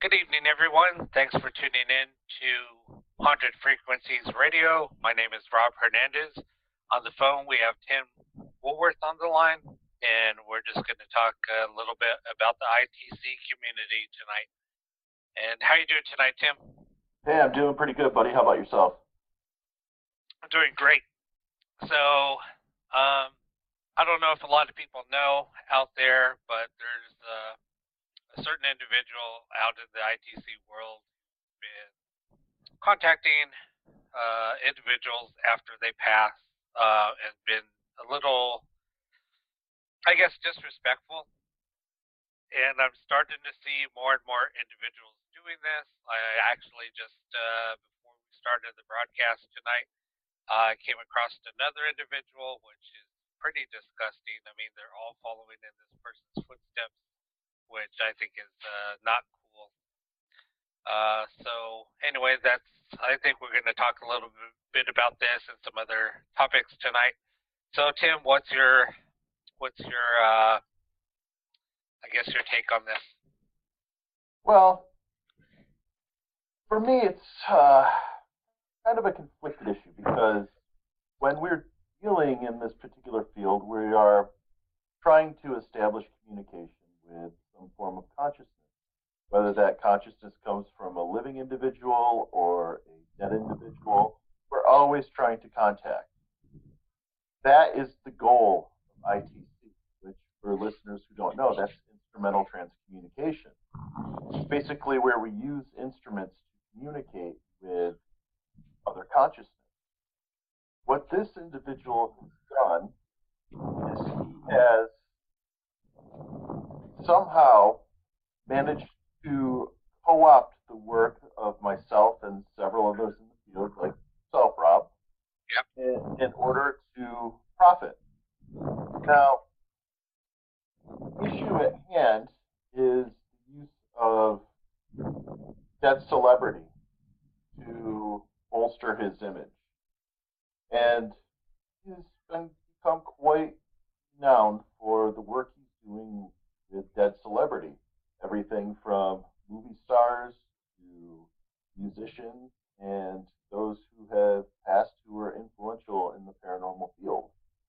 Good evening, everyone. Thanks for tuning in to Haunted Frequencies Radio. My name is Rob Hernandez. On the phone, we have Tim Woolworth on the line, and we're just going to talk a little bit about the ITC community tonight. And how you doing tonight, Tim? Hey, I'm doing pretty good, buddy. How about yourself? I'm doing great. So, I don't know if a lot of people know out there, but there's a certain individual out in the ITC world been contacting individuals after they pass and been a little, I guess, disrespectful. And I'm starting to see more and more individuals doing this. I actually just, before we started the broadcast tonight, I came across another individual, which is pretty disgusting. I mean, they're all following in this person's footsteps, which I think is not cool. Anyway, that's. I think we're going to talk a little bit about this and some other topics tonight. So, Tim, what's your I guess your take on this? Well, for me, it's kind of a conflicted issue because when we're dealing in this particular field, we are trying to establish communication with some form of consciousness, whether that consciousness comes from a living individual or a dead individual. We're always trying to contact. That is the goal of ITC, which for listeners who don't know, that's instrumental transcommunication. It's basically where we use instruments to communicate with other consciousness. What this individual has done is he has somehow managed to co-opt the work of myself and several others in the field, like yourself, Rob, Yep. in order to profit. Now, the issue at hand is the use of dead celebrity to bolster his image. And he's become quite renowned for the work he's doing with dead celebrity. Everything from movie stars to musicians and those who have passed who were influential in the paranormal field.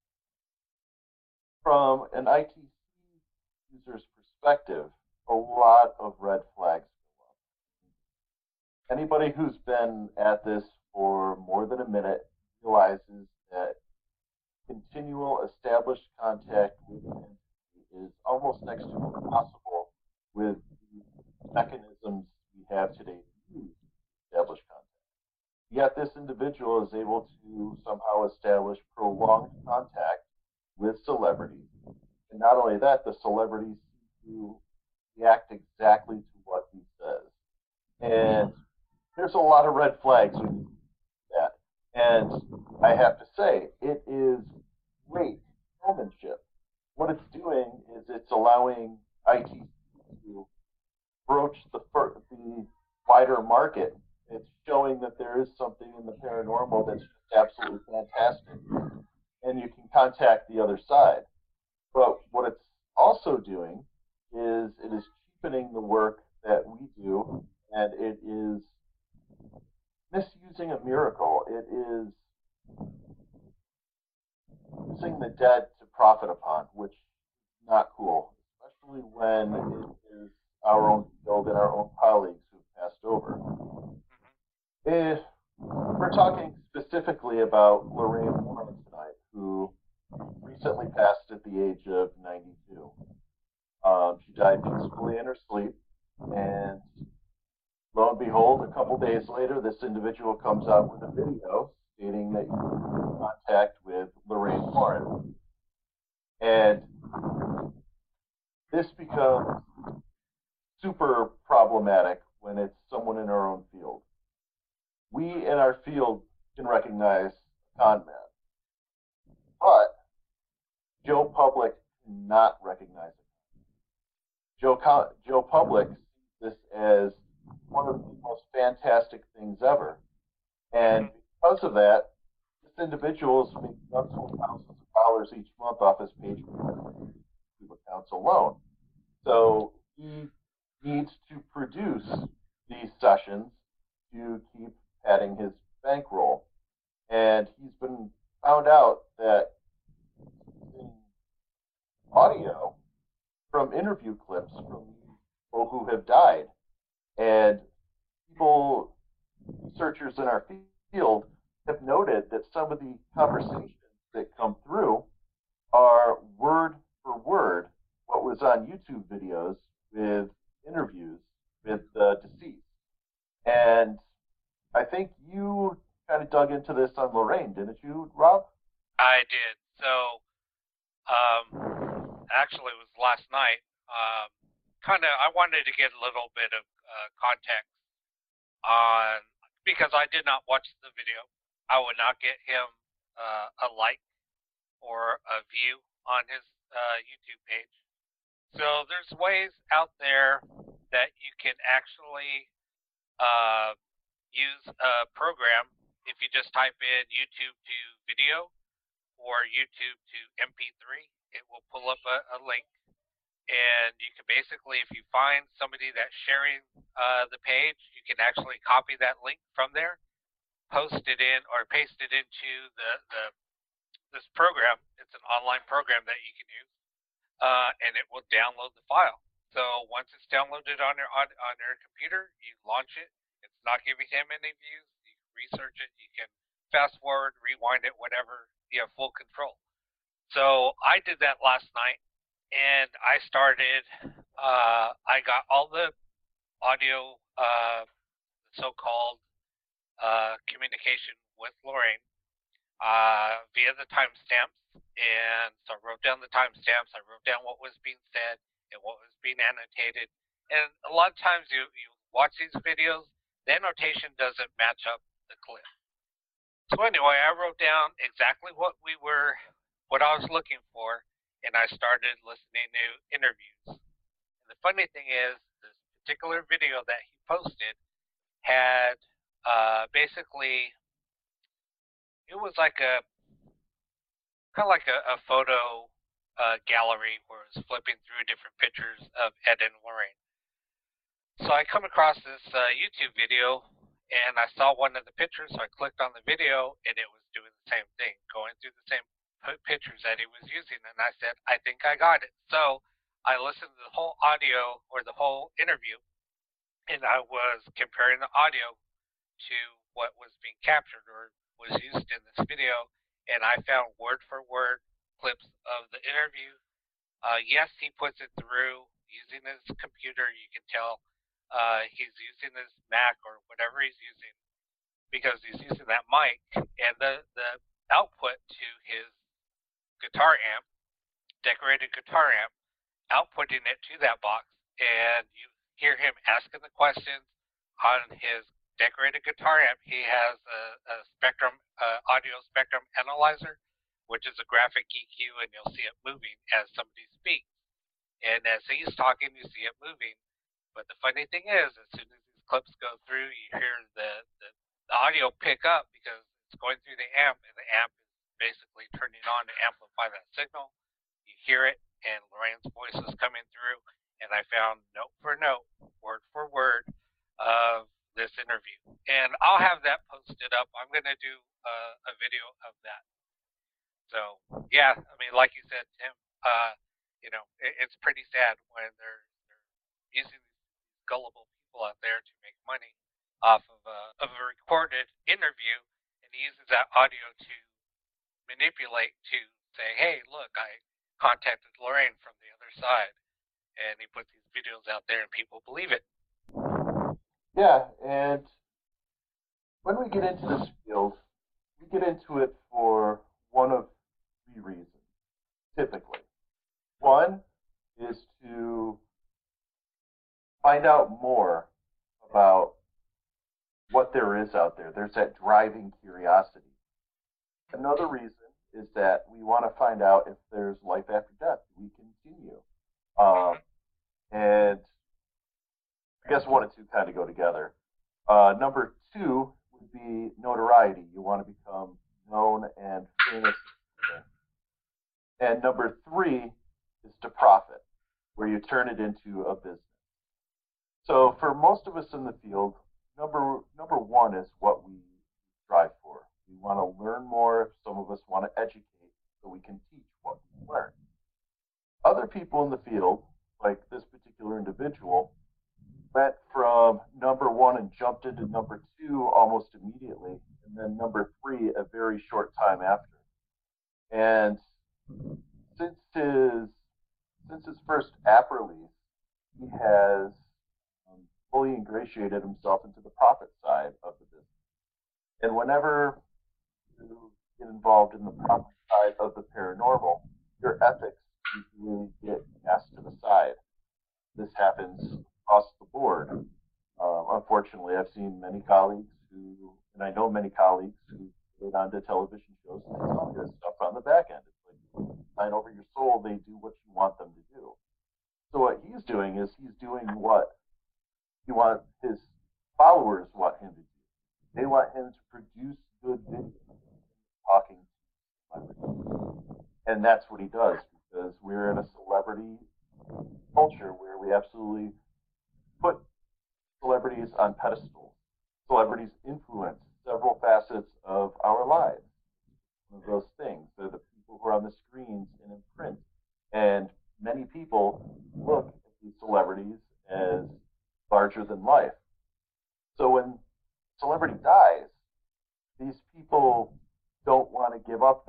From an ITC user's perspective, a lot of red flags go up. Anybody who's been at this for more than a minute realizes that continual established contact with an entity is almost next to impossible with the mechanisms we have today to use established contact. Yet this individual is able to somehow establish prolonged contact with celebrities. And not only that, the celebrities seem to react exactly to what he says. And there's a lot of red flags when you see that. And I have to say, it is great showmanship. What it's doing is it's allowing IT to broach the wider market. It's showing that there is something in the paranormal that's just absolutely fantastic, and you can contact the other side. But what it's also doing is it is cheapening the work that we do, and it is misusing a miracle. It is using the dead to profit upon, which is not cool, especially when it is our own field and our own colleagues who've passed over. If we're talking specifically about Lorraine Warren tonight, who recently passed at the age of 92. She died peacefully in her sleep, and lo and behold, a couple days later, this individual comes out with a video stating that you were in contact with Lorraine Warren. And this becomes super problematic when it's someone in our own field. We in our field can recognize a con man, but Joe Public cannot recognize it. Joe Public sees this as one of the most fantastic things ever. And because of that, this individual is making dozens of thousands of dollars each month off his Patreon accounts alone. So he needs to produce produce these sessions to keep padding his bankroll. And he's been found out that in audio from interview clips from people who have died. And people, researchers in our field, have noted that some of the conversations that come through are word for word what was on YouTube videos with interviews with the deceased. And I think you kind of dug into this on Lorraine, didn't you, Rob? I did. So, actually, it was last night. I wanted to get a little bit of context on, because I did not watch the video. I would not get him a like or a view on his YouTube page. So there's ways out there that you can actually use a program. If you just type in YouTube to video or YouTube to MP3, it will pull up a link. And you can basically, if you find somebody that's sharing the page, you can actually copy that link from there, post it in, or paste it into this program. It's an online program that you can use, and it will download the file. So once it's downloaded on your computer, you launch it. It's not giving him any views. You can research it. You can fast forward, rewind it, whatever. You have full control. So I did that last night, and I started. I got all the audio, so-called communication with Lorraine via the timestamps, and so I wrote down the timestamps. I wrote down what was being said and what was being annotated. And a lot of times you watch these videos, the annotation doesn't match up the clip. So anyway, I wrote down exactly what I was looking for, and I started listening to interviews. And the funny thing is, this particular video that he posted had basically, it was like kind of like a photo gallery where it was flipping through different pictures of Ed and Lorraine. So I come across this YouTube video, and I saw one of the pictures, so I clicked on the video, and it was doing the same thing, going through the same pictures that he was using, and I said, I think I got it. So I listened to the whole audio, or the whole interview, and I was comparing the audio to what was being captured or was used in this video, and I found word for word clips of the interview. Yes, he puts it through using his computer. You can tell he's using his Mac or whatever he's using, because he's using that mic, and the output to his guitar amp, decorated guitar amp, outputting it to that box, and you hear him asking the questions on his decorated guitar amp. He has a spectrum, audio spectrum analyzer, which is a graphic EQ, and you'll see it moving as somebody speaks. And as he's talking, you see it moving. But the funny thing is, as soon as these clips go through, you hear the audio pick up, because it's going through the amp, and the amp is basically turning on to amplify that signal. You hear it, and Lorraine's voice is coming through, and I found note for note, word for word, of this interview. And I'll have that posted up. I'm going to do a video of that. So, yeah, I mean, like you said, Tim, it's pretty sad when they're using these gullible people out there to make money off of a recorded interview, and he uses that audio to manipulate, to say, hey, look, I contacted Lorraine from the other side, and he puts these videos out there and people believe it. Yeah, and when we get into this field, we get into it for one of three reasons, typically. One is to find out more about what there is out there. There's that driving curiosity. Another reason is that we want to find out if there's life after death. We continue. And I guess one and two kind of go together. Number two would be notoriety. You want to become known and famous. And number three is to profit, where you turn it into a business. So for most of us in the field, number one is what we strive for. We want to learn more. Some of us want to educate so we can teach what we learn. Other people in the field, like this particular individual, went from number one and jumped into number two almost immediately, and then number three a very short time after. And since his since his first app release, he has fully ingratiated himself into the profit side of the business. And whenever you get involved in the profit side of the paranormal, your ethics usually get cast to the side. This happens across the board. Unfortunately, I've seen many colleagues who, and I know many colleagues who get onto television shows and they tell me this stuff on the back end. It's like, sign over your soul, they do what you want them to do. So what he's doing is he's doing what he wants his followers want him to do. They want him to produce good videos talking to celebrities. And that's what he does because we're in a celebrity culture where we absolutely put celebrities on pedestals. Celebrities influence several facets of our lives. One of those things. They're the people who are on the screens and in print. And many people look at these celebrities as larger than life. So when celebrity dies, these people don't want to give up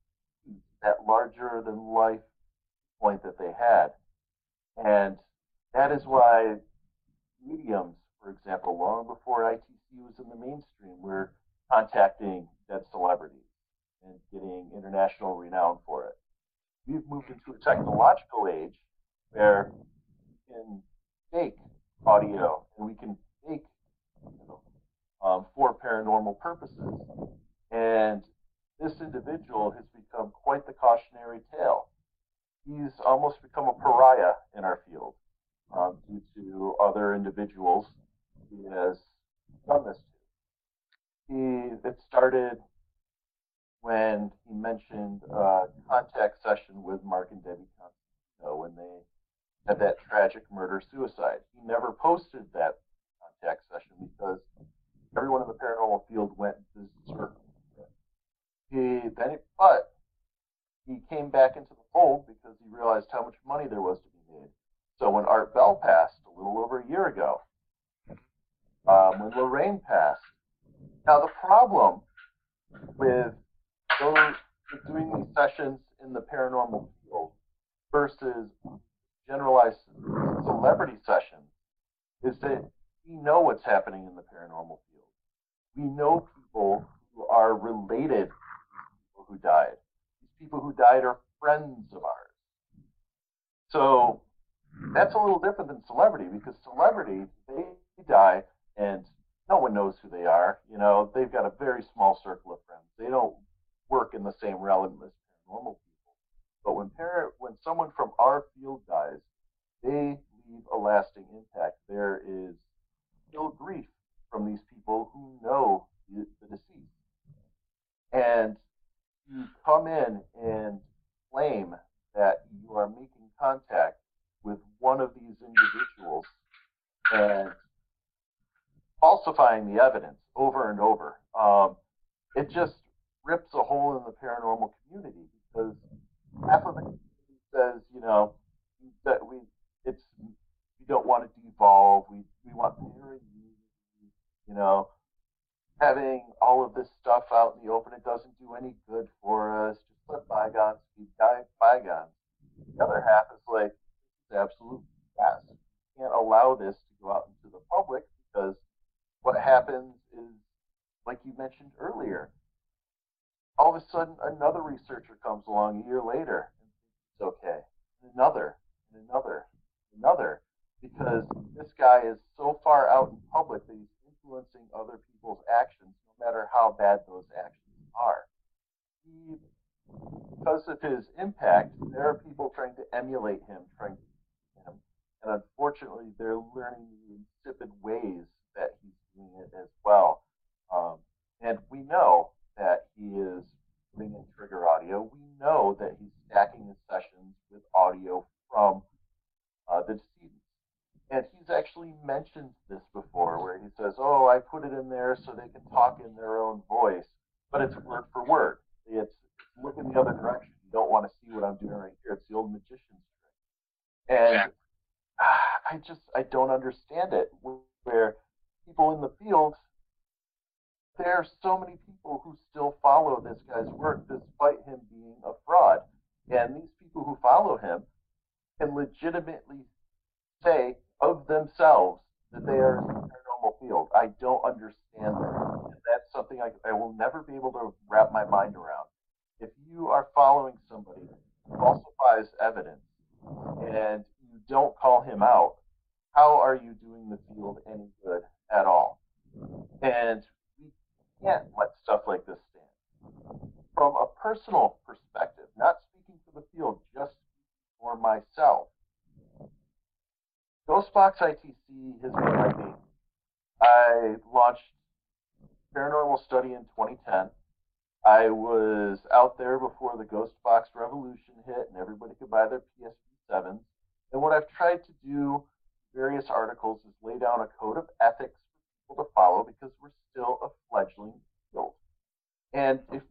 that larger than life point that they had. And that is why mediums, for example, long before ITC was in the mainstream, were contacting dead celebrities and getting international renown for it. We've moved into a technological age where we can fake audio and we can fake for paranormal purposes. And this individual has become quite the cautionary tale. He's almost become a pariah in our field due to other individuals he has done this to. It started when he mentioned a contact session with Mark and Debbie Constantino when they had that tragic murder-suicide. He never posted that contact session because everyone in the paranormal field went berserk. But he came back into the fold because he realized how much money there was to be made. So when Art Bell passed a little over a year ago, when Lorraine passed, now the problem with doing these sessions in the paranormal field versus generalized celebrity sessions is that we know what's happening in the paranormal field. We know people who are related to people who died. These people who died are friends of ours. So that's a little different than celebrity because celebrity, they die and no one knows who they are. You know, they've got a very small circle of friends. They don't work in the same realm as paranormal people. But when someone from our field dies, they leave a lasting impact. There is still grief from these people who know the deceased. And you come in and claim that you are making contact with one of these individuals and falsifying the evidence over and over. It just rips a hole in the paranormal community because half of the community says, you know, that we don't want to devolve. We want parity. You know, having all of this stuff out in the open, it doesn't do any good for us. Just let bygones be bygones. The other half is like, this is absolute gas. You can't allow this to go out into the public because what happens is, like you mentioned earlier, all of a sudden another researcher comes along a year later and it's okay. And another, and another, and another. Because this guy is so far out in public that he's influencing other people's actions, no matter how bad those actions are. Because of his impact, there are people trying to emulate him, trying to him. And unfortunately, they're learning the insipid ways that he's doing it as well. And we know that he is putting in trigger audio. We know that he's stacking his sessions with audio from the decedent. And he's actually mentioned before where he says, "Oh, I put it in there so they can talk in their own voice," but it's word for word. It's look in the other direction. You don't want to see what I'm doing right here. It's the old magician's trick, and Exactly. I don't understand it. Where people in the field, there are so many people who still follow this guy's work despite him being a fraud, and these people who follow him can legitimately say of themselves that they are in the paranormal field. I don't understand that. And that's something I will never be able to wrap my mind around. If you are following somebody who falsifies evidence and you don't call him out, how are you doing the field any good at all? And we can't let stuff like this stand. From a personal perspective, not speaking for the field, just for myself, Ghostbox ITC has been my baby. I launched Paranormal Study in 2010. I was out there before the Ghostbox revolution hit and everybody could buy their PSP 7s. And what I've tried to do in various articles is lay down a code of ethics for people to follow because we're still a fledgling field. And if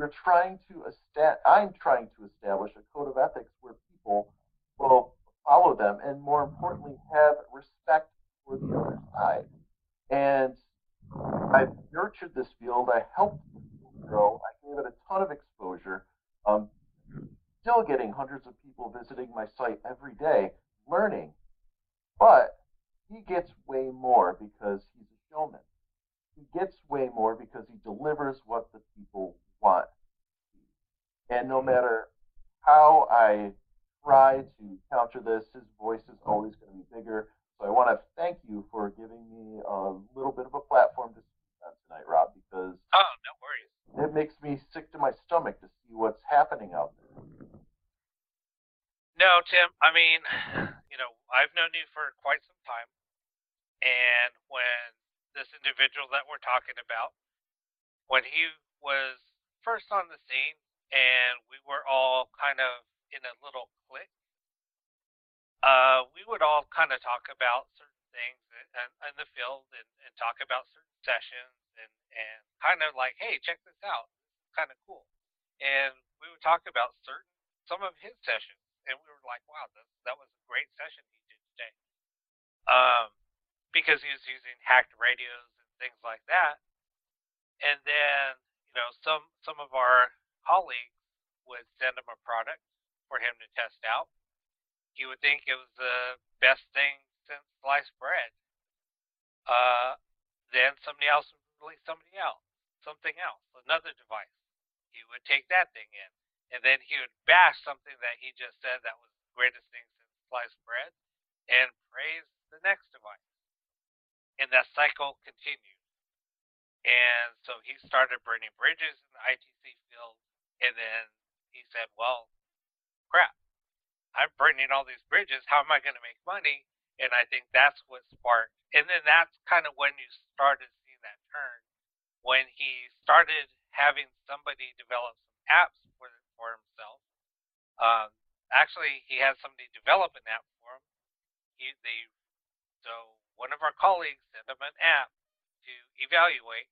I'm trying to establish a code of ethics where people will follow them and more importantly have respect for the other side. And I've nurtured this field. I helped it grow. I gave it a ton of exposure. Um, Still getting hundreds of people visiting my site every day, learning. But he gets way more because he's a showman. He gets way more because he delivers what the people want. And no matter how I try to counter this, his voice is always going to be bigger. So I want to thank you for giving me a little bit of a platform to speak on tonight, Rob, because Oh, no worries. it makes me sick to my stomach to see what's happening out there. No, Tim. I mean, I've known you for quite some time, and when this individual that we're talking about, when he was first on the scene, and we were all kind of in a little clique, we would all kind of talk about certain things in the field and talk about certain sessions and kind of like, hey, check this out. It's kind of cool. And we would talk about some of his sessions, and we were like, wow, that was a great session he did today. Um, because he was using hacked radios and things like that. And then, some of our colleagues would send him a product for him to test out. He would think it was the best thing since sliced bread. Uh, then somebody else would release something else, another device. He would take that thing in, and then he would bash something that he just said that was the greatest thing since sliced bread, and praise the next device. And that cycle continued. And so he started burning bridges in the ITC field, and then he said, well, crap, I'm burning all these bridges. How am I going to make money? And I think that's what sparked. And then that's kind of when you started seeing that turn, when he started having somebody develop some apps for himself. Um, Actually, he had somebody develop an app for him. So one of our colleagues sent him an app to evaluate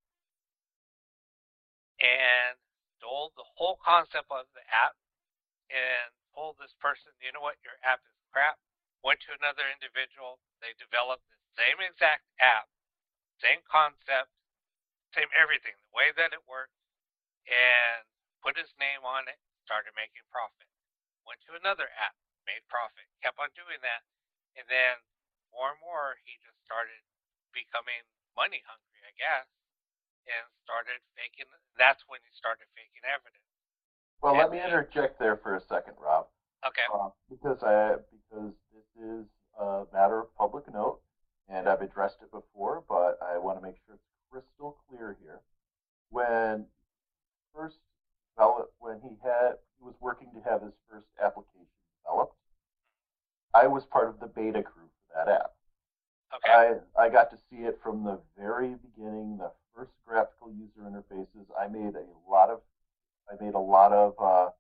and stole the whole concept of the app and told this person, you know what, your app is crap. Went to another individual, they developed the same exact app, same concept, same everything, the way that it worked, and put his name on it, started making profit. Went to another app, made profit, kept on doing that, and then more and more he just started becoming money hungry, I guess, and started faking. That's when he started faking evidence. Well, And let me interject there for a second, Rob, okay, because this is a matter of public note, and I've addressed it before, but I want to make sure it's crystal clear here. When first when he was working to have his first application developed, I was part of the beta crew for that app. okay, I got to see it from the very beginning, the first graphical user interfaces. I made a lot of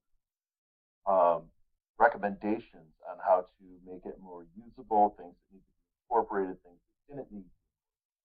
recommendations on how to make it more usable, things that need to be incorporated, things that didn't need.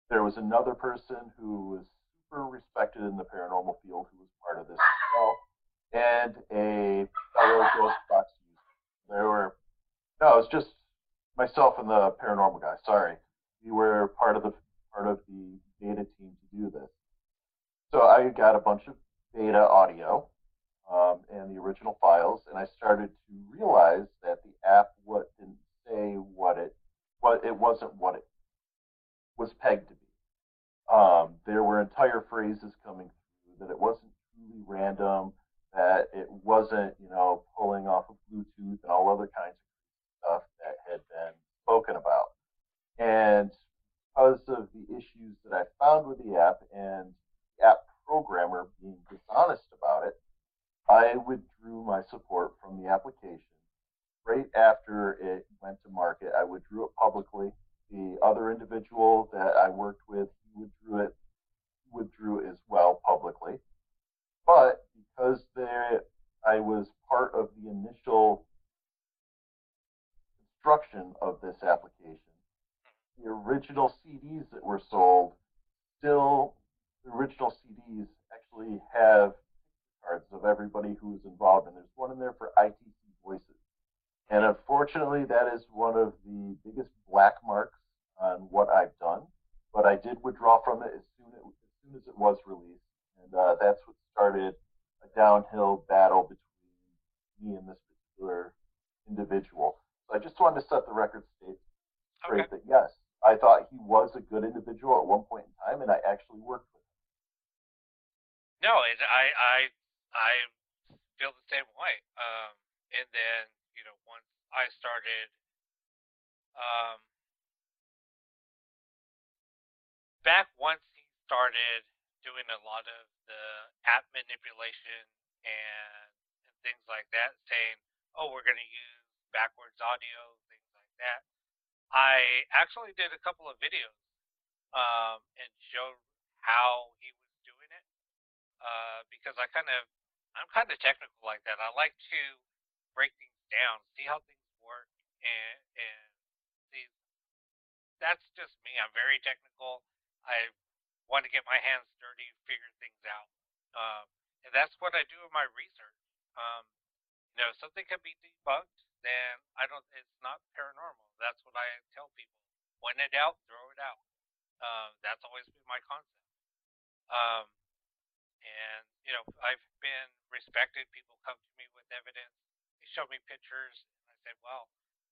There was another person who was super respected in the paranormal field who was part of this as well, and a fellow ghost box user. There were no, it was just myself and the paranormal guy. Sorry, we were part of the beta team to do this. So I got a bunch of beta audio and the original files, and I started to realize that the app what didn't say what it wasn't what it was pegged to be. There were entire phrases coming through that it wasn't truly random, that it wasn't pulling off of Bluetooth and all other kinds of stuff that had been spoken about. And because of the issues that I found with the app and the app programmer being dishonest about it, I withdrew my support from the application. Right after it went to market, I withdrew it publicly. The other individual that I worked with, he withdrew it as well publicly. But because I was part of the initial construction of this application, the original CDs that were sold still, the original CDs actually have cards of everybody who was involved, and there's one in there for ITC Voices. And unfortunately, that is one of the biggest black marks on what I've done. But I did withdraw from it as soon as it was released, and that's what started a downhill battle between me and this particular individual. So I just wanted to set the record Okay. straight that yes, I thought he was a good individual at one point in time, and I actually worked with him. No, I feel the same way. And then once I started, um, back once he started doing a lot of the app manipulation and things like that, saying, "Oh, we're going to use backwards audio," things like that. I actually did a couple of videos and showed how he was doing it because I'm kind of technical like that. I like to break things down, see how things work, and see that's just me. I'm very technical. I want to get my hands dirty, figure things out, um, and that's what I do in my research. Um, if something can be debunked, then I don't. It's not paranormal. That's what I tell people. When in doubt, throw it out. That's always been my concept. Um, and I've been respected. People come to me with evidence. They show me pictures, and I say, well,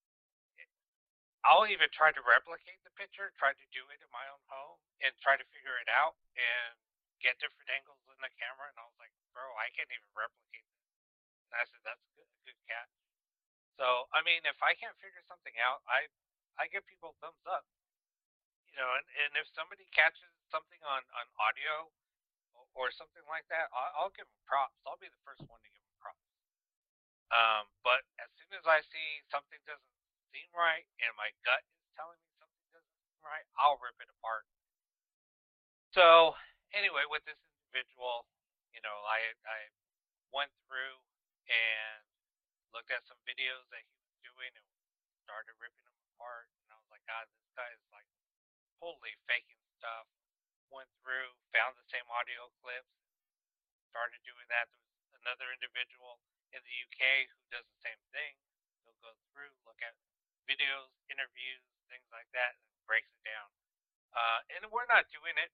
I'll even try to replicate the picture, try to do it in my own home, and try to figure it out and get different angles in the camera. And I was like, bro, I can't even replicate this. And I said, that's a good catch. So I mean, if I can't figure something out, I give people thumbs up. And if somebody catches something on audio or something like that, I'll give them props. I'll be the first one to give them props. But as soon as I see something doesn't seem right and my gut is telling me something doesn't seem right, I'll rip it apart. So anyway, with this individual, I went through and looked at some videos that he was doing and started ripping them apart. And I was like, God, this guy is like totally faking stuff. Went through, found the same audio clips, started doing that. There was another individual in the UK who does the same thing. He'll go through, look at videos, interviews, things like that, and breaks it down. And we're not doing it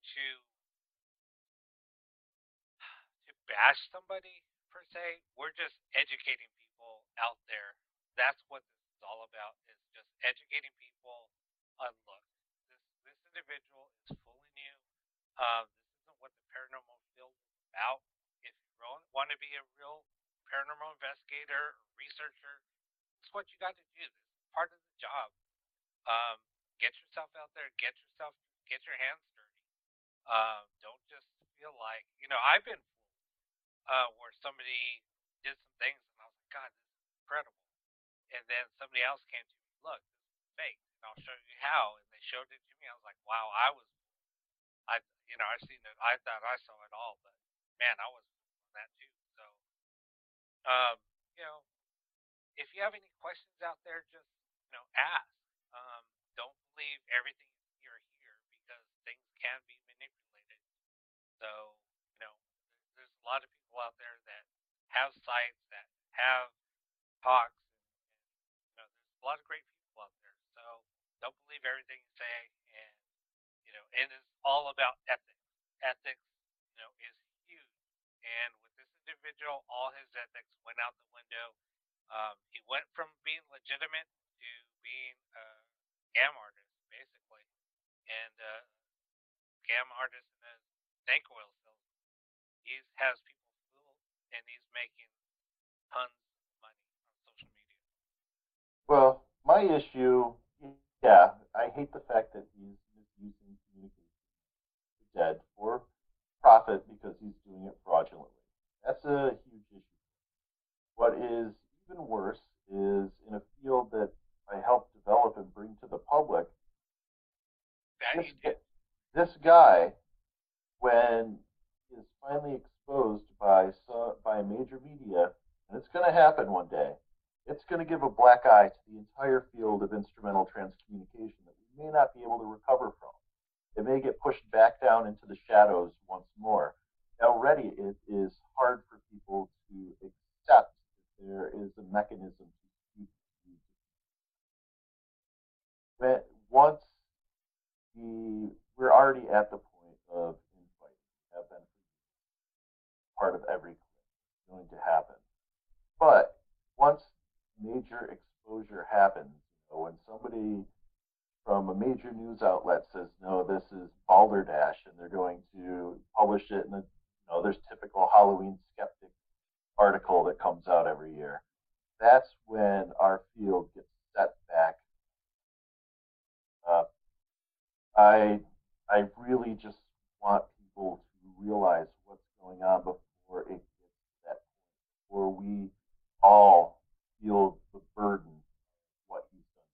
to bash somebody per se. We're just educating people out there. That's what this is all about. Is just educating people on look. This individual is fully new. This isn't what the paranormal field is about. If you want to be a real paranormal investigator or researcher, it's what you got to do. This is part of the job. Um, get yourself out there. Get your hands dirty. Don't just feel like I've been where somebody did some things and I was like, God, this is incredible. And then somebody else came to me, look, this is fake, and I'll show you how. And they showed it to me. I was like, wow, I seen it. I thought I saw it all, but man, I was on that too. So, um, you know, if you have any questions out there, just ask. Don't believe everything you hear here because things out there that have sites, that have talks. And, there's a lot of great people out there. So don't believe everything you say, and it is all about ethics. Ethics, is huge. And with this individual, all his ethics went out the window. He went from being legitimate to being a scam artist, basically, and scam artist and a snake oil salesman. He has people fooled, and he's making tons of money on social media. Well, my issue, yeah, I hate the fact that he's misusing communication with the dead for profit because he's doing it fraudulently. That's a huge issue. What is even worse is in a field that I helped develop and bring to the public, That this you did. this guy, when he is finally exposed by major media, and it's going to happen one day, it's going to give a black eye to the entire field of instrumental transcommunication that we may not be able to recover from. It may get pushed back down into the shadows once more. Already, it is hard for people to accept that there is a mechanism to when once we're already at the point of infighting. We have been part of every going to happen. But once major exposure happens, when somebody from a major news outlet says, no, this is balderdash, and they're going to publish it in there's typical Halloween skeptic article that comes out every year. That's when our field gets set back. Uh, I I really just want people to realize what's going on before it gets to that point, where we all feel the burden of what he's done.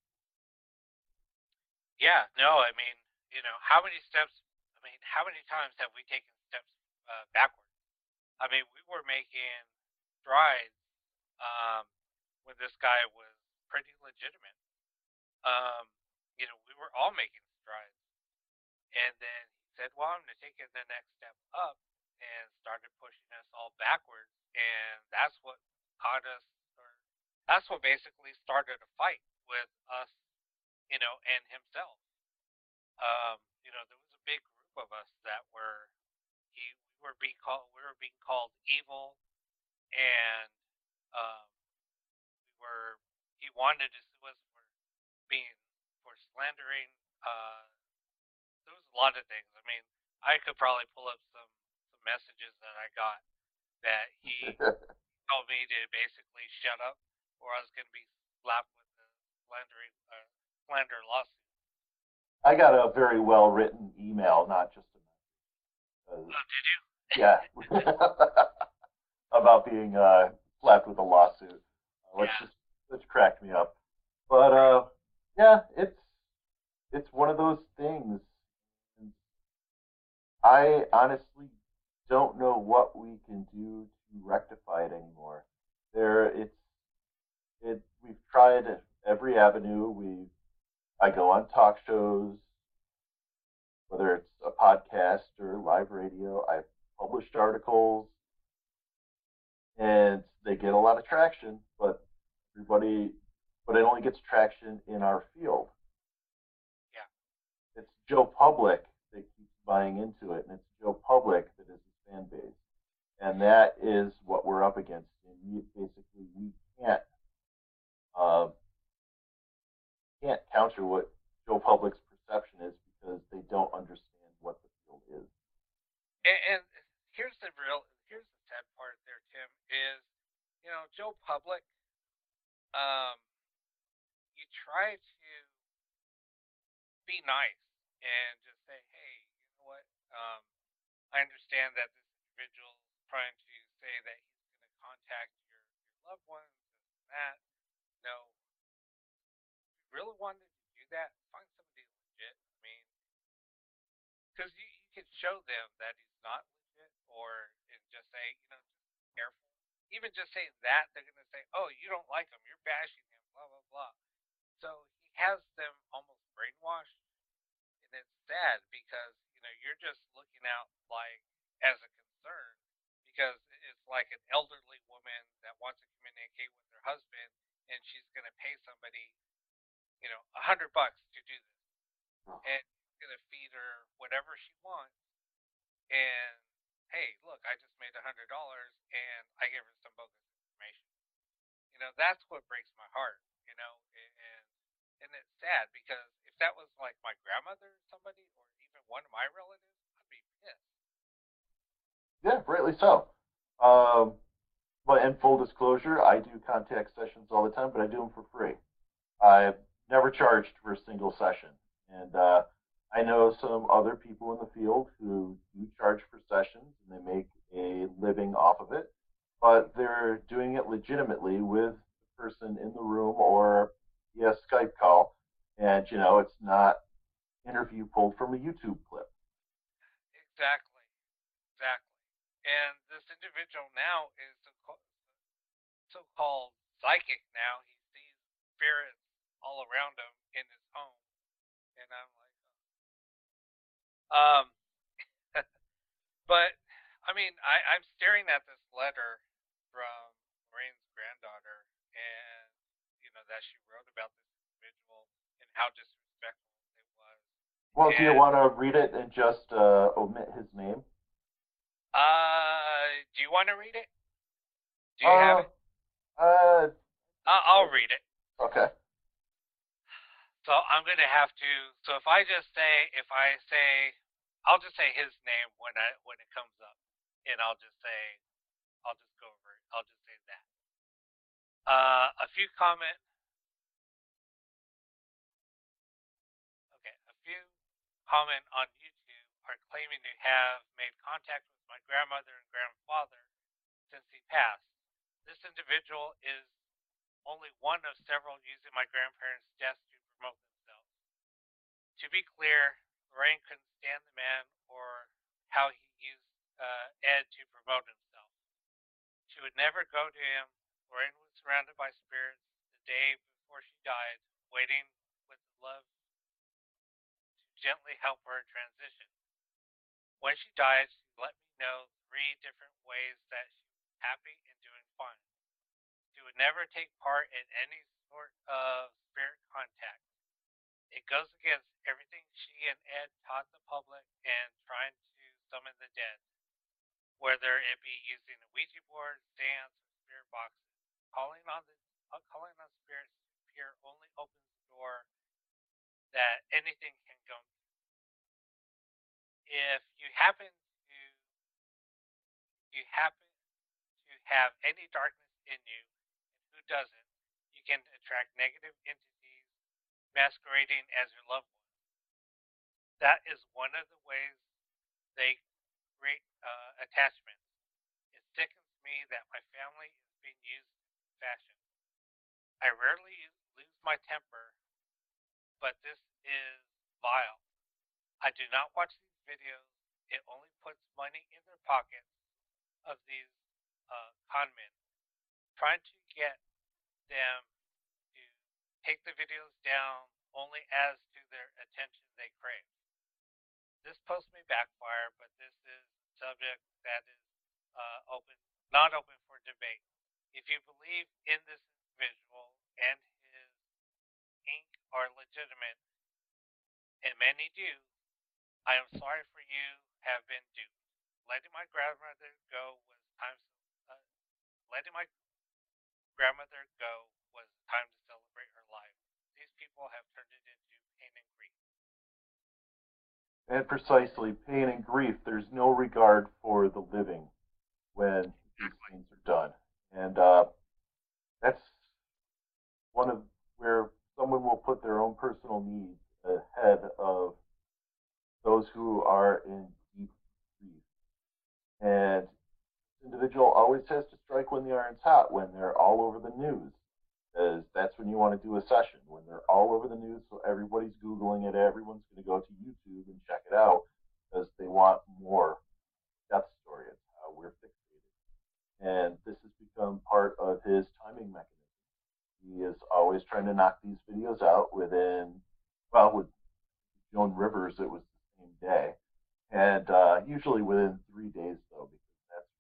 Yeah, no, I mean, how many steps? I mean, how many times have we taken steps backwards? I mean, we were making strides um, when this guy was pretty legitimate. Um, we were all making strides, and then he said, "Well, I'm going to take it the next step up," and started pushing us all backwards, and that's what caught us, or that's what basically started a fight with us, and himself. There was a big group of us that were he we were being called evil, and um, we were he wanted to sue us being for slandering. There was a lot of things. I mean, I could probably pull up some messages that I got that he told me to basically shut up, or I was going to be slapped with the slander lawsuit. I got a very well written email, not just a Oh, did you? yeah, about being slapped with a lawsuit, which Yeah. just which cracked me up. But yeah, it's one of those things. I honestly don't know what we can do to rectify it anymore. We've tried every avenue. I go on talk shows, whether it's a podcast or live radio. I've published articles, and they get a lot of traction, everybody, but it only gets traction in our field. Yeah. It's Joe Public that keeps buying into it, and it's Joe Public that is his fan base, and that is what we're up against. And we uh, can't counter what Joe Public's perception is because they don't understand what the field is. And here's the sad part there, Tim, is Joe Public. Um, you try to be nice and just say, hey, you know what? Um, I understand that this individual is trying to say that he's going to contact your loved ones and that. No, if you really wanted to do that, find somebody legit. I mean, because you can show them that he's not legit, or and just say, just be careful. Even just saying that, they're going to say, oh, you don't like him, you're bashing him, blah, blah, blah. So he has them almost brainwashed, and it's sad because you're just looking out like as a concern because it's like an elderly woman that wants to communicate with her husband, and she's going to pay somebody, $100 to do this, and he's going to feed her whatever she wants. And hey, look, I just made $100, and I gave her some bogus information. That's what breaks my heart. And it's sad because if that was like my grandmother or somebody, or even one of my relatives, I'd be pissed. Yeah, rightly so. Um, but in full disclosure, I do contact sessions all the time, but I do them for free. I've never charged for a single session. And I know some other people in the field who do charge for sessions and they make a living off of it, but they're doing it legitimately with the person in the room or via Skype call. And, it's not interview pulled from a YouTube clip. Exactly, exactly. And this individual now is so-called psychic. Now he sees spirits all around him in his home, and I'm like, um, but I mean, I'm staring at this letter from Lorraine's granddaughter, and that she wrote about this individual and how disrespectful it was. Well, do you And want to read it and just omit his name? do you want to read it? Do you have Uh, it? uh, I'll read it. okay. So I'm gonna have to. So if I say, I'll just say his name when it comes up, and I'll just go over it. I'll just say that. A few comment. Okay, a few comment on YouTube are claiming to have made contact with my grandmother and grandfather since he passed. This individual is only one of several using my grandparents' death to promote themselves. To be clear, Lorraine couldn't stand the man or how he used Ed to promote himself. She would never go to him. Lorraine was surrounded by spirits the day before she died, waiting with love to gently help her transition. When she died, she let me know 3 different ways that she was happy and doing fine. She would never take part in any sort of spirit contact. It goes against everything she and Ed taught the public and trying to summon the dead, whether it be using a Ouija board, dance, or spirit boxes. Calling on spirits to appear only opens the door that anything can go. If you happen to have any darkness in you, and who doesn't, you can attract negative entities masquerading as your loved ones. That is one of the ways they create attachments. It sickens me that my family is being used in this fashion. I rarely lose my temper, but this is vile. I do not watch these videos. It only puts money in their pockets of these con men, trying to get them to take the videos down only as to their attention they crave. This post may backfire, but this is a subject that is open, not open for debate. If you believe in this individual and his ink are legitimate, and many do, I am sorry for you have been duped. Letting my grandmother go was time. Uh, Letting my grandmother go was time to celebrate her life. These people have turned it into pain and grief. And precisely, pain and grief. There's no regard for the living when these Exactly. things are done. And that's one of where someone will put their own personal needs ahead of those who are in deep grief. And this individual always has to strike when the iron's hot, when they're all over the news. Because that's when you want to do a session, when they're all over the news, so everybody's Googling it, everyone's going to go to YouTube and check it out because they want more death stories. We're fixated. And this has become part of his timing mechanism. He is always trying to knock these videos out within, well, with Joan Rivers, it was the same day. And usually within 3 days, though, because that's when the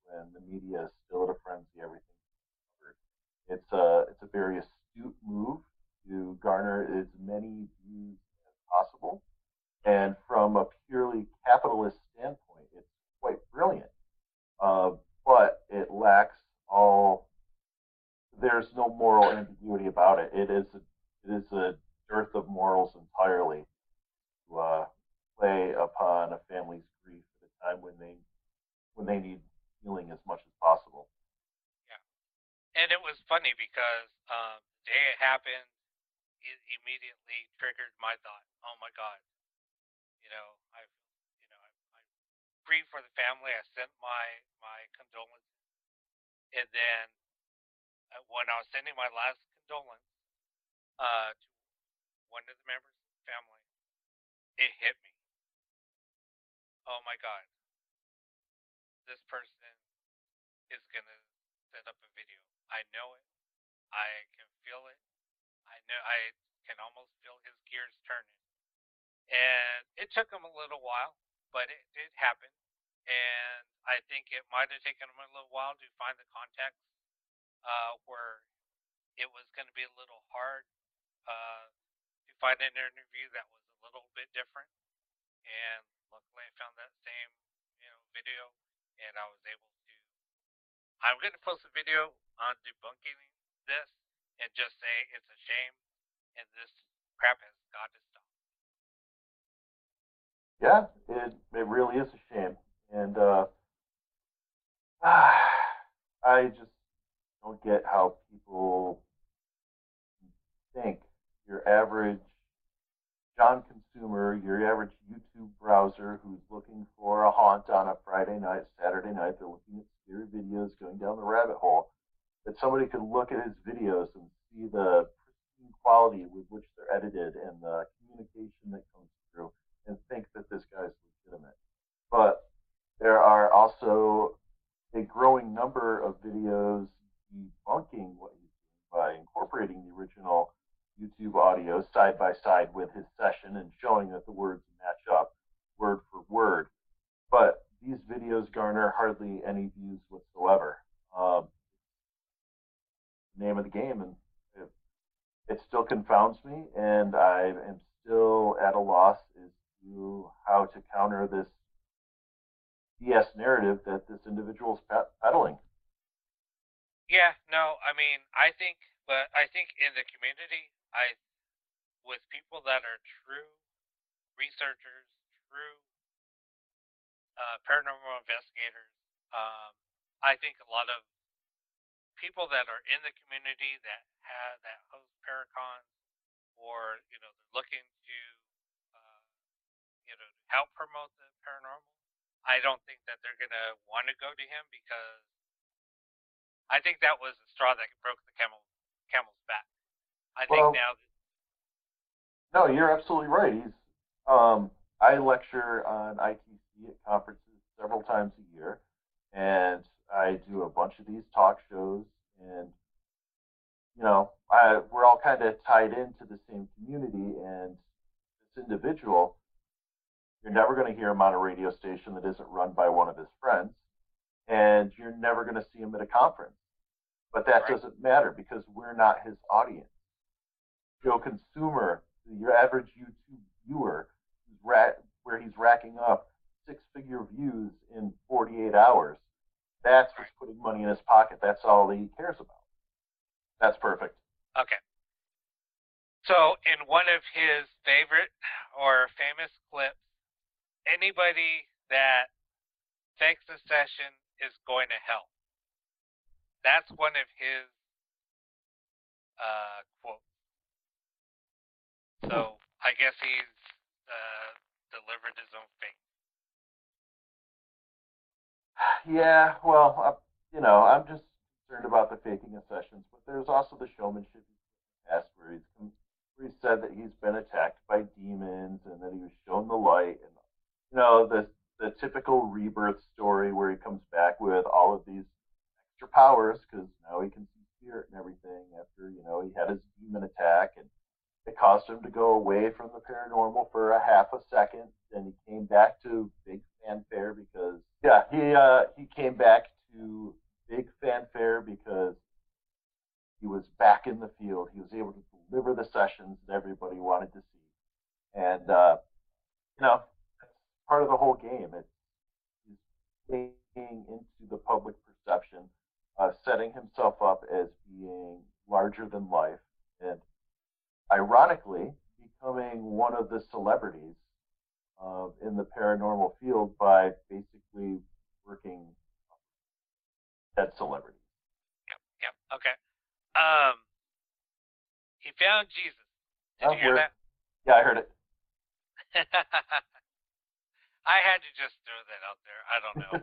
media is still at a frenzy. Everything's covered. It's a very astute move to garner as many views as possible. And from a purely capitalist standpoint, it's quite brilliant. Uh, but it lacks all. There's no moral ambiguity about it. It is a dearth of morals entirely to play upon a family's grief at a time when they need healing as much as possible. Yeah. And it was funny because the day it happened, it immediately triggered my thought. Oh my God, you know, I grieve for the family. I sent my condolences, and then when I was sending my last condolence to one of the members of the family, it hit me. Oh my God, this person is gonna set up a video. I know it. I can feel it. I know I can almost feel his gears turning. And it took him a little while, but it did happen. And I think it might have taken him a little while to find the context where it was going to be a little hard to find an interview that was a little bit different. And luckily, I found that same video, and I was able to. I'm going to post a video on debunking this and just say it's a shame, and this crap has got to stop. Yeah, it really is a shame, and I just don't get how people think. Your average John consumer, your average YouTube browser who's looking for a haunt on a Friday night, Saturday night, they're looking at scary videos, going down the rabbit hole, that somebody could look at his videos and see the pristine quality with which they're edited and the communication that comes through and think that this guy's legitimate. But there are also a growing number of videos debunking what he's doing by incorporating the original YouTube audio side by side with his session and showing that the words match up word for word. But these videos garner hardly any views whatsoever. Name of the game, and it still confounds me, and I am still at a loss as to how to counter this BS narrative that this individual is peddling. Yeah, no, I mean, I think in the community, with people that are true researchers, true paranormal investigators, I think a lot of people that are in the community that host paracons, or they're looking to uh, help promote the paranormal. I don't think that they're gonna want to go to him because I think that was the straw that broke the camel's back. I think Well, now that, no, you're absolutely right. I lecture on ITC at conferences several times a year, and I do a bunch of these talk shows, and we're all kind of tied into the same community. And this individual, you're never going to hear him on a radio station that isn't run by one of his friends, and you're never going to see him at a conference. But that right, doesn't matter because we're not his audience. Joe Consumer, your average YouTube viewer, where he's racking up six-figure views in 48 hours, that's what's right, putting money in his pocket. That's all he cares about. That's perfect. okay. So in one of his favorite or famous clips, anybody that fakes a session is going to hell. That's one of his quotes. So I guess he's delivered his own fate. Yeah, well, I'm just concerned about the faking of sessions, but there's also the showmanship past where he said that he's been attacked by demons and that he was shown the light, and the typical rebirth story where he comes back with all of these extra powers because now he can see spirit and everything after he had his demon attack, and it caused him to go away from the paranormal for a half a second, and he came back to big fanfare because yeah, he came back to back in the field. He was able to deliver the sessions that everybody wanted to see. And, that's part of the whole game. He's playing into the public perception, setting himself up as being larger than life, and ironically, becoming one of the celebrities in the paranormal field by basically working dead celebrities. Yep, yep. Okay. Um, he found Jesus. Did Oh, you hear that? yeah, I heard it. I had to just throw that out there. I don't know.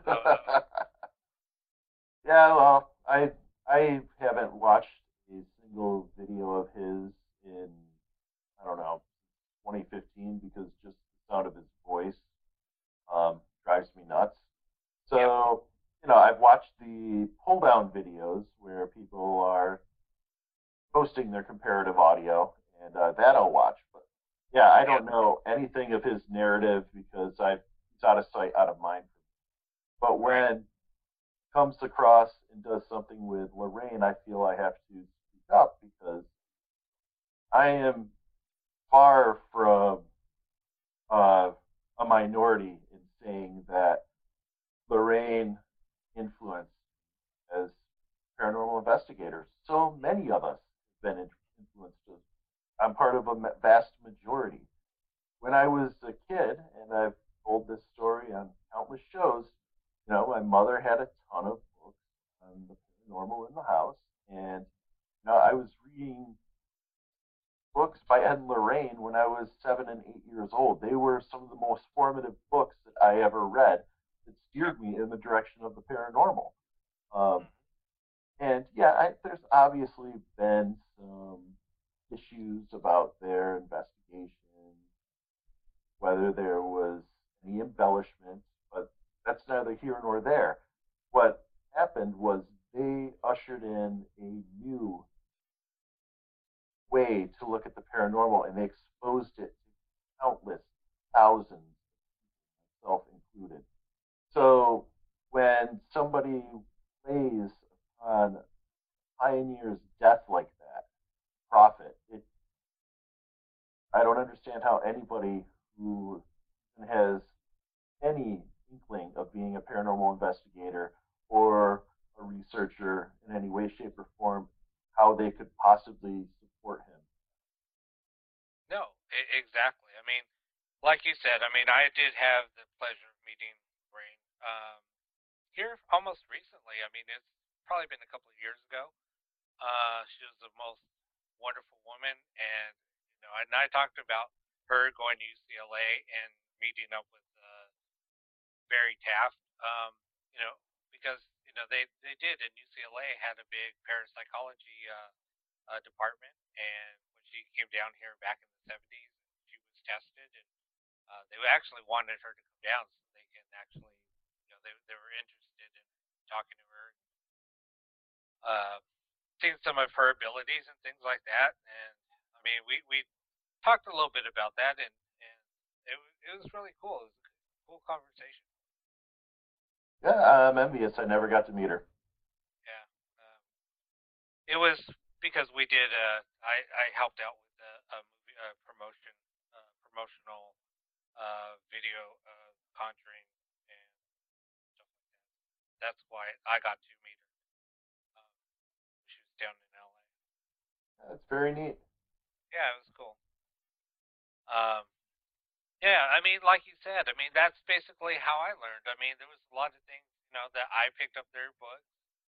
Yeah, well, I haven't watched a single video of his in, I don't know, 2015, because just the sound of his voice drives me nuts. Yep. So, I've watched the pull down videos where people are posting their comparative audio, and that I'll watch. But yeah, I Yep. don't know anything of his narrative because he's out of sight, out of mind. But Right. when comes across and does something with Lorraine, I feel I have to speak up because I am far from uh, a minority in saying that Lorraine influenced as paranormal investigators. So many of us have been influenced. I'm part of a vast majority. When I was a kid, and I've told this story on countless shows, my mother had a ton of books on the paranormal in the house, and I was reading books by Ed and Lorraine when I was 7 and 8 years old. They were some of the most formative books that I ever read that Yep. steered me in the direction of the paranormal. Um, Mm-hmm. and yeah, there's obviously been some issues about their investigation, whether there was any embellishment, but that's neither here nor there. What happened was they ushered in a new way to look at the paranormal, and they exposed it to countless thousands, myself included. So when somebody plays on pioneer's death like that, profit, I don't understand how anybody who has any inkling of being a paranormal investigator or a researcher in any way, shape, or form, how they could possibly support him. No, exactly. I mean, like you said, I mean, I did have the pleasure of meeting Rain here almost recently. I mean, it's probably been a couple of years ago. She was the most wonderful woman, and and I talked about her going to UCLA and meeting up with Barry Taft. You know, because they did, and UCLA had a big parapsychology department, and when she came down here back in the '70s, she was tested, and they actually wanted her to come down so they can actually, they were interested in talking to her, uh, seeing some of her abilities and things like that. And I mean, we talked a little bit about that, and it was really cool. It was a cool conversation. Yeah, I'm envious. I never got to meet her. Yeah, it was because we did. I helped out with a movie promotional video Conjuring and stuff like that. That's why I got to meet her. Um, she was down in LA. That's very neat. Yeah, it was cool. Um, yeah, I mean, like you said, I mean that's basically how I learned. I mean, there was a lot of things that I picked up their books.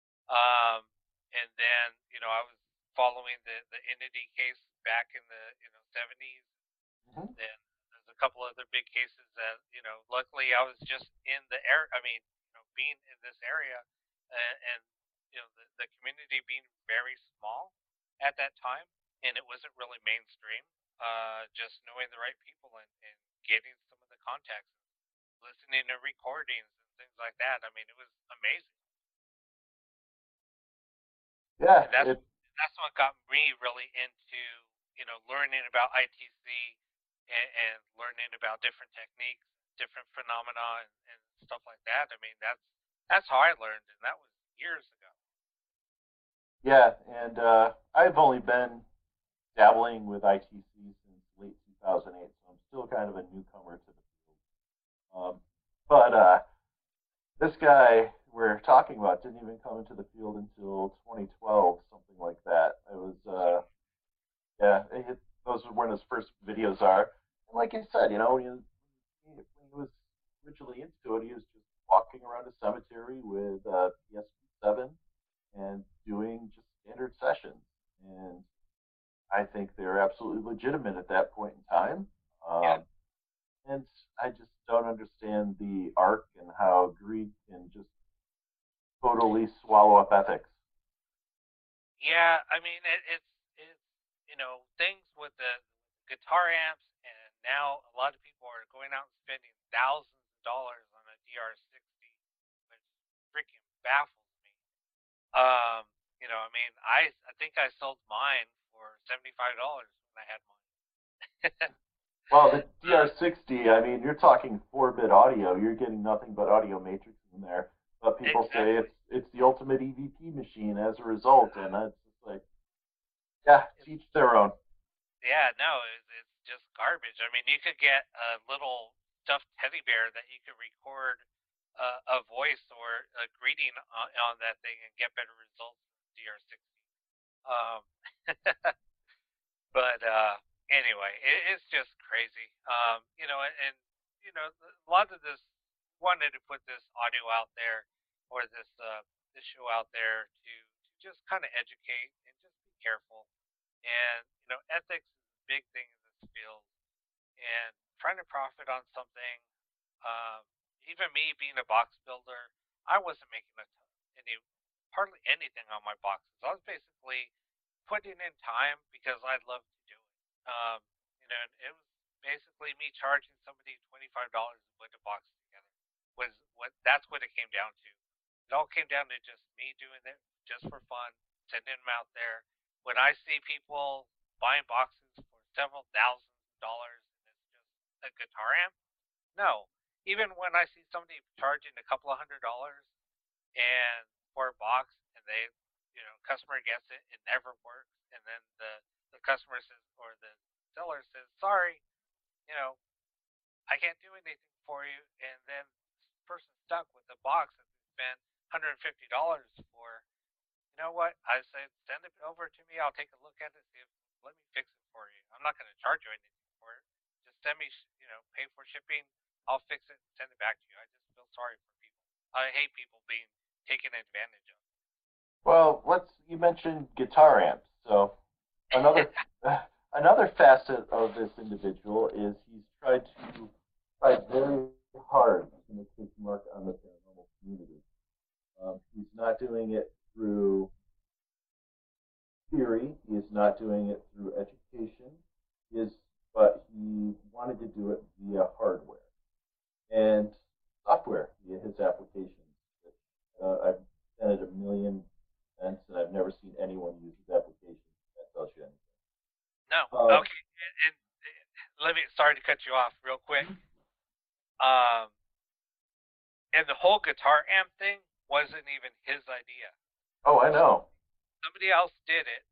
And then I was following the entity case back in the '70s. Mm-hmm. Then there's a couple other big cases that luckily I was just in the air. I mean, being in this area, and the community being very small at that time, and it wasn't really mainstream. Just knowing the right people and getting some of the contacts, listening to recordings and things like that. I mean, it was amazing, Yeah, and that's what got me really into learning about ITC, and learning about different techniques, different phenomena, and stuff like that. I mean, that's how I learned, and that was years ago. Yeah, and I've only been dabbling with ITC since late 2008, so I'm still kind of a newcomer to the field. But this guy we're talking about didn't even come into the field until 2012, something like that. It was, yeah, those are when his first videos are. And like I said, when he was originally into it, he was just walking around a cemetery with PSP7 and doing just standard sessions. And I think they're absolutely legitimate at that point in time. Yeah. Um, and I just don't understand the arc and how greed can just totally swallow up ethics. Yeah, I mean it's things with the guitar amps, and now a lot of people are going out and spending thousands of dollars on a DR60, which freaking baffles me. I mean, I think I sold mine for $75 when I had mine. Well, the DR60, I mean, you're talking 4-bit audio. You're getting nothing but audio matrix in there. But people say Exactly. it's the ultimate EVP machine as a result, and that's just like, yeah, It's teach their own. Yeah, no, it's just garbage. I mean, you could get a little stuffed teddy bear that you could record a voice or a greeting on that thing and get better results than DR60. Um, but anyway, it's just crazy. A lot of this wanted to put this audio out there, or this show out there to just kind of educate and just be careful. And ethics is a big thing in this field, and trying to profit on something. Um, Even me being a box builder, I wasn't making any hardly anything on my boxes. I was basically putting in time because I love to do it. And it was basically me charging somebody $25 to put a box together. Was what That's what it came down to. It all came down to just me doing it just for fun, sending them out there. When I see people buying boxes for several $1000s and it's just a guitar amp, no. Even when I see somebody charging a couple of $100s and for a box, and customer gets it, it never works, and then the customer says, or the seller says, sorry, you know, I can't do anything for you, and then this person's stuck with a box that they spent $150 for. You know what? I said, send it over to me. I'll take a look at it. See if Let me fix it for you. I'm not going to charge you anything for it. Just send me, pay for shipping. I'll fix it and send it back to you. I just feel sorry for people. I hate people being taken advantage of. Well, you mentioned guitar amps, so another another facet of this individual is he's tried very hard to make his mark on the paranormal community. He's not doing it through theory. He is not doing it through education. Is But he wanted to do it via hardware and software via his applications. I've done it a million times, and I've never seen anyone use his applications. That tells you anything. No. Uh, Okay. Let me. Sorry to cut you off real quick. Um, and the whole guitar amp thing wasn't even his idea. oh, I Some, know. Somebody else did it,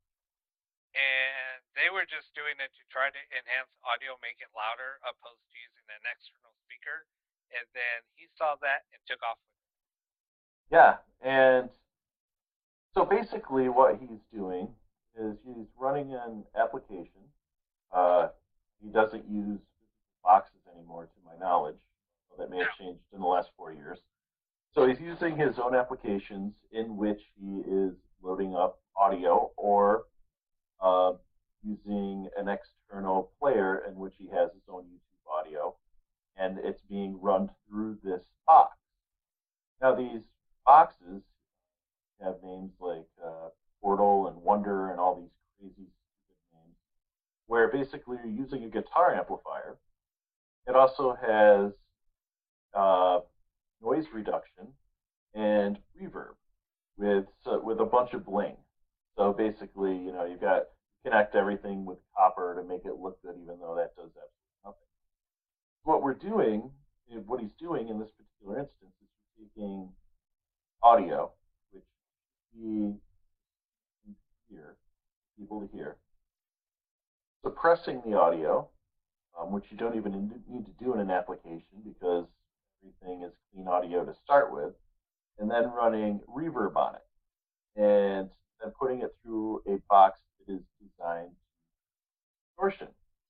and they were just doing it to try to enhance audio, make it louder, opposed to using an external speaker. And then he saw that and took off with it. Yeah, and so basically, what he's doing is he's running an application. Uh, he doesn't use boxes anymore, to my knowledge. So that may No. have changed in the last 4 years. So he's using his own applications in which he is loading up audio or uh, using an external player in which he has his own YouTube audio, and it's being run through this box. Now, these boxes have names like Portal and Wonder and all these crazy stupid names, where basically you're using a guitar amplifier. It also has uh, noise reduction and reverb with a bunch of bling. So basically, you've got connect everything with copper to make it look good, even though that does absolutely nothing. What he's doing in this particular instance is taking audio, which he compressing the audio, which you don't even need to do in an application because everything is clean audio to start with, and then running reverb on it, and then putting it through a box that is designed for distortion.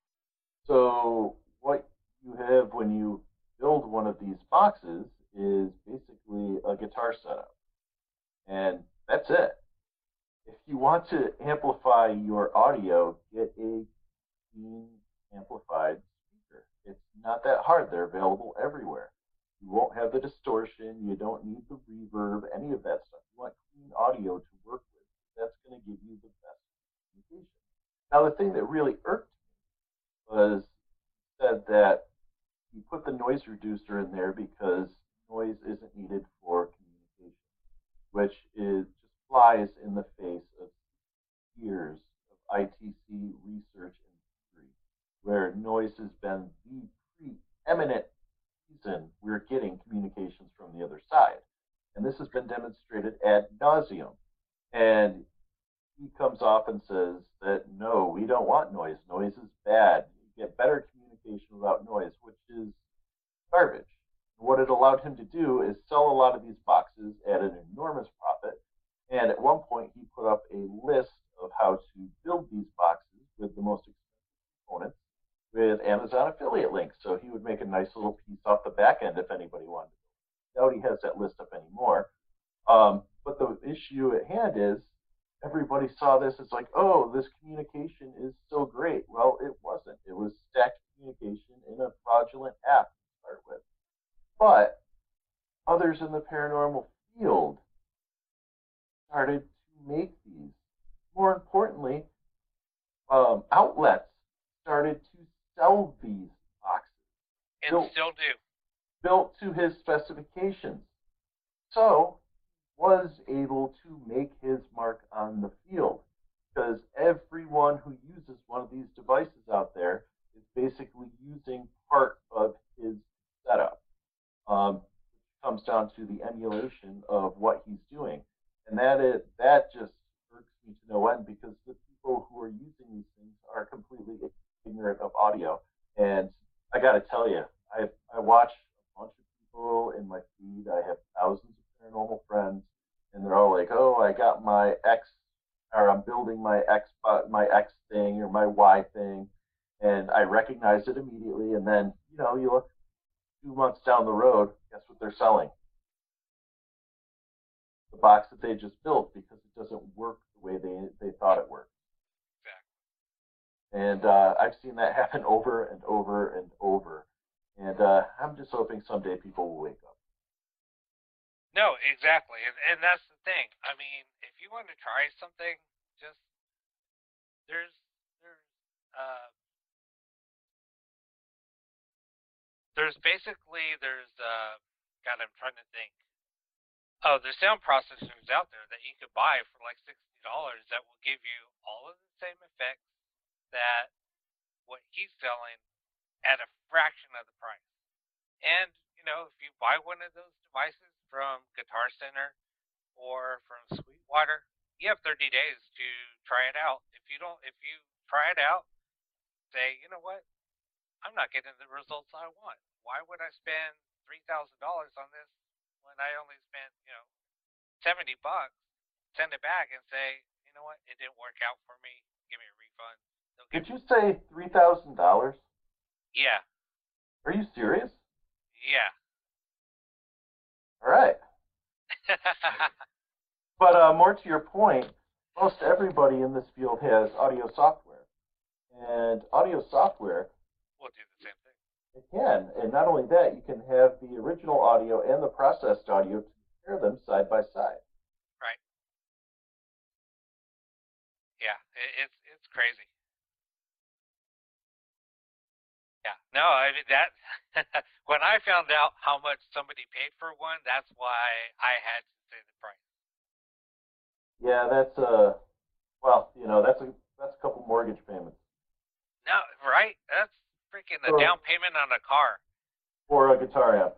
So what you have when you build one of these boxes is basically a guitar setup, and that's it. If you want to amplify your audio, get a clean amplified speaker. It's not that hard. They're available everywhere. You won't have the distortion. You don't need the reverb, any of that stuff. You want clean audio to work with. That's going to give you the best communication. Now, the thing that really irked me was said that you put the noise reducer in there because noise isn't needed for communication, which is just flies in the face of years of ITC research and theory, where noise has been the preeminent reason we're getting communications from the other side. And this has been demonstrated ad nauseum. And he comes off and says that no, we don't want noise. Noise is bad. You get better communication without noise, which is garbage. What it allowed him to do is sell a lot of these boxes at an enormous profit. And at one point, he put up a list of how to build these boxes with the most expensive components with Amazon affiliate links. So he would make a nice little piece off the back end if anybody wanted to. I doubt he has that list up anymore. But the issue at hand is everybody saw this as like, oh, this communication is so great. Well, it wasn't. It was stacked communication in a fraudulent app to start with. But others in the paranormal field started to make these. More importantly, outlets started to sell these boxes. And built, still do. Built to his specifications. So was able to make his mark on the field because everyone who uses one of these devices out there is basically using part of his setup. Comes down to the emulation of what he's doing, and that just irks me to no end because the people who are using these things are completely ignorant of audio. And I got to tell you, I watch a bunch of people in my feed. I have thousands of paranormal friends, and they're all like, "Oh, I got my X, or I'm building my X thing or my Y thing," and I recognize it immediately. And then you look 2 months down the road, guess what they're selling? The box that they just built because it doesn't work the way they thought it worked. Exactly. And I've seen that happen over and over and over. And I'm just hoping someday people will wake up. No, exactly. And that's the thing. I mean, if you want to try something, just there's uh God, I'm trying to think. Oh, there's sound processors out there that you could buy for like $60 that will give you all of the same effects that what he's selling at a fraction of the price. And if you buy one of those devices from Guitar Center or from Sweetwater, you have 30 days to try it out. If you try it out, say, you know what, I'm not getting the results I want. Why would I spend $3,000 on this when I only spent $70? Send it back and say, you know what, it didn't work out for me. Give me a refund. Did you say $3,000? Yeah. Are you serious? Yeah. All right. But more to your point, most everybody in this field has audio software, and audio software will do the same thing. It can, and not only that, you can have the original audio and the processed audio to compare them side by side. Right. Yeah, it's crazy. Yeah. No, I mean that. When I found out how much somebody paid for one, that's why I had to say the price. Yeah, that's that's a couple mortgage payments. No, right? That's freaking a down payment on a car. For a guitar amp.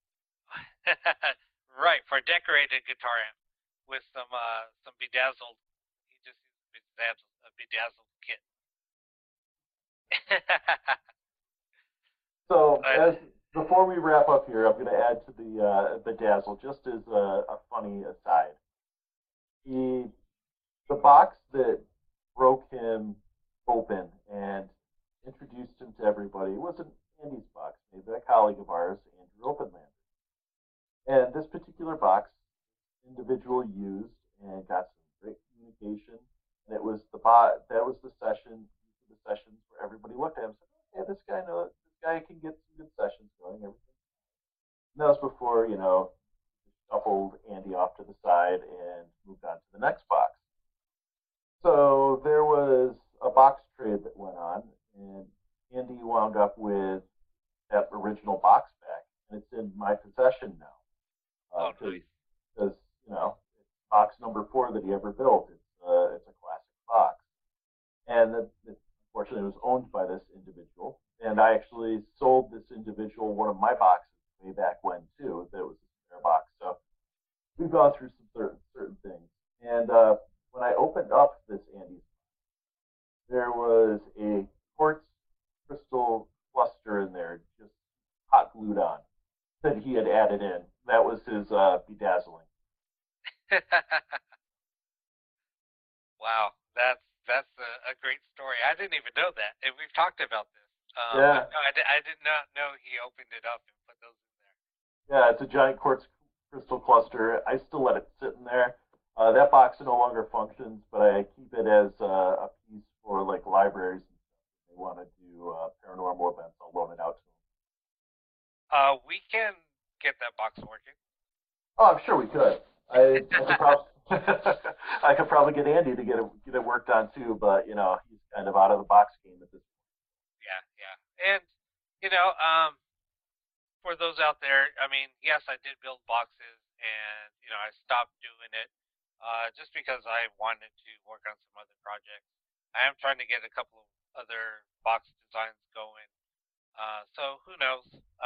Right, for a decorated guitar amp with some bedazzled. He just used a bedazzled kit. So, but as before we wrap up here, I'm going to add to the dazzle just as a funny aside. He the box that broke him open and introduced him to everybody was an Andy's box made by a colleague of ours, Andrew Openlander. And this particular box, individual used and got some great communication. And it was that was the sessions where everybody looked at him and said, "Hey, this guy can get some good sessions going." Everything. And that was before shuffled Andy off to the side and moved on to the next box. So there was a box trade that went on, and Andy wound up with that original box back, and it's in my possession now oh, because nice. because it's box number 4 that he ever built. It's a classic box, and unfortunately it was owned by this individual, and I actually sold this individual one of my boxes way back when too. That was a spare box, so we've gone through some certain things, and when I opened up this Andy's, there was a quartz crystal cluster in there, just hot glued on, that he had added in. That was his bedazzling. Wow, that's a great story. I didn't even know that, and we've talked about this. But Yeah, no, I did not know he opened it up and put those in there. yeah, it's a giant quartz crystal cluster. I still let it sit in there. That box no longer functions, but I keep it as a piece for like libraries and stuff. If they want to do paranormal events, I'll loan it out to them. We can get that box working. Oh, I'm sure we could. I could probably I could probably get Andy to get it worked on too, but he's kind of out of the box game at this. Yeah, yeah. And for those out there, I mean, yes, I did build boxes, and I stopped doing it just because I wanted to work on some other projects. I am trying to get a couple of other box designs going. So who knows?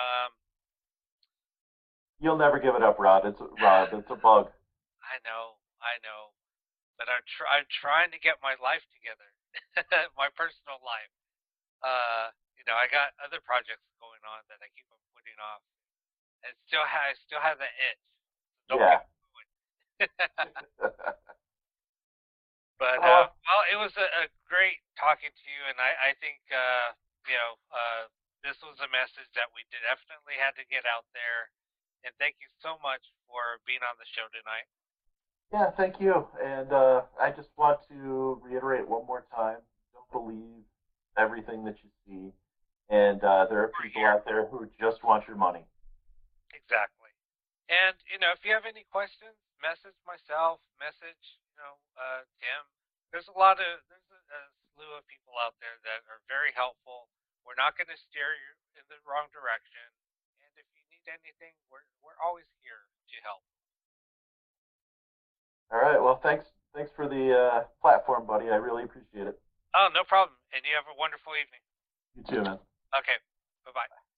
You'll never give it up, Rod. It's a bug. I know, but I'm trying to get my life together, my personal life. I got other projects going on that I keep on putting off, and I still have that itch. Don't get Yeah. me going. But Oh, well, it was a great talking to you, and I think you know this was a message that we definitely had to get out there. And thank you so much for being on the show tonight. yeah. Thank you. And I just want to reiterate one more time: don't believe everything that you see. And there are We're people here out there who just want your money. exactly. And if you have any questions, message myself, message Tim. There's a slew of people out there that are very helpful. We're not going to steer you in the wrong direction. And if you need anything, we're always here to help. All right. Well, thanks for the platform, buddy. I really appreciate it. Oh, no problem. And you have a wonderful evening. You too, man. Okay. Bye bye.